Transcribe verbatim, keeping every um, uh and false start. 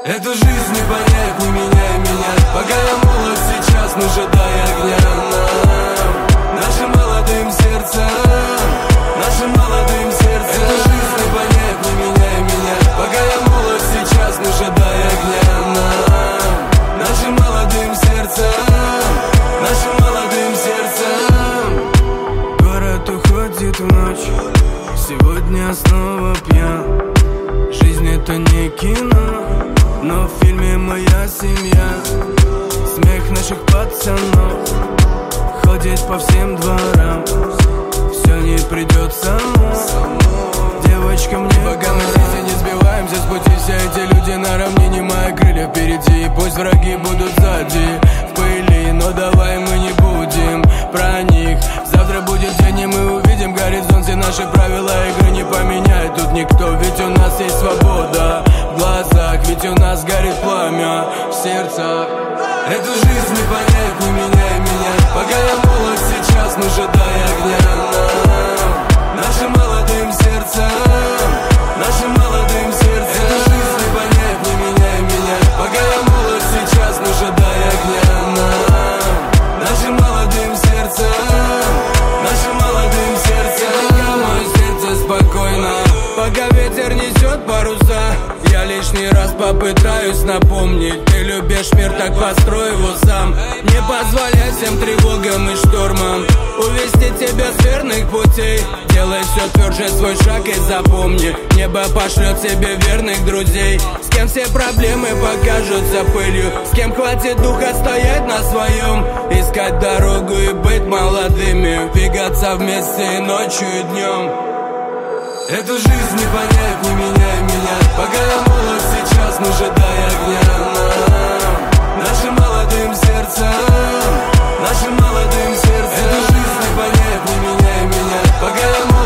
Эту жизнь не понять, не меняй меня. Пока я молод сейчас, но ждай огня нам, нашим молодым сердцам, нашим молодым сердцам. Эту жизнь не понять, не меняй меня. Пока я молод сейчас, но ждай огня нам, нашим молодым сердцам, нашим молодым сердцам. Город уходит в ночь, сегодня снова пьян. Жизнь это не кино, но в фильме моя семья. Смех наших пацанов ходит по всем дворам. Все не придет само, девочка, мне пока мы здесь и не сбиваемся с пути, все эти люди на равнине, мои крылья впереди. И пусть враги будут сзади, в пыли, но давай мы не будем про них. Завтра будет день, и мы увидим горизонт. Все наши правила игры не поменяет тут никто. Ведь у нас есть свобода в глазах, ведь у нас горит пламя в сердцах. Эту жизнь не понять, не меняй меня. Пока я молод сейчас, но ждай огня нам, нашим молодым сердцам, нашим молодым сердцам. Эту жизнь не понять, не меняй меня. Пока я молод сейчас, но ждай огня нам, нашим молодым сердцам, нашим молодым сердцем. Пока мое сердце спокойно, пока ветер несет паруса, я лишний раз попытаюсь напомнить: ты любишь мир, так построй его сам. Не позволяй всем тревогам и штормам увести тебя с верных путей. Делай все тверже свой шаг и запомни: небо пошлет себе верных друзей. С кем все проблемы покажутся пылью, с кем хватит духа стоять на своем, искать дорогу и быть молодыми, двигаться вместе ночью и днем. Эту жизнь не понять, не меняй меня. Пока я молод сейчас, но ждай огня нам, нашим молодым сердцам, нашим молодым сердцам. Эту жизнь не понять, не меняй меня. Пока я молод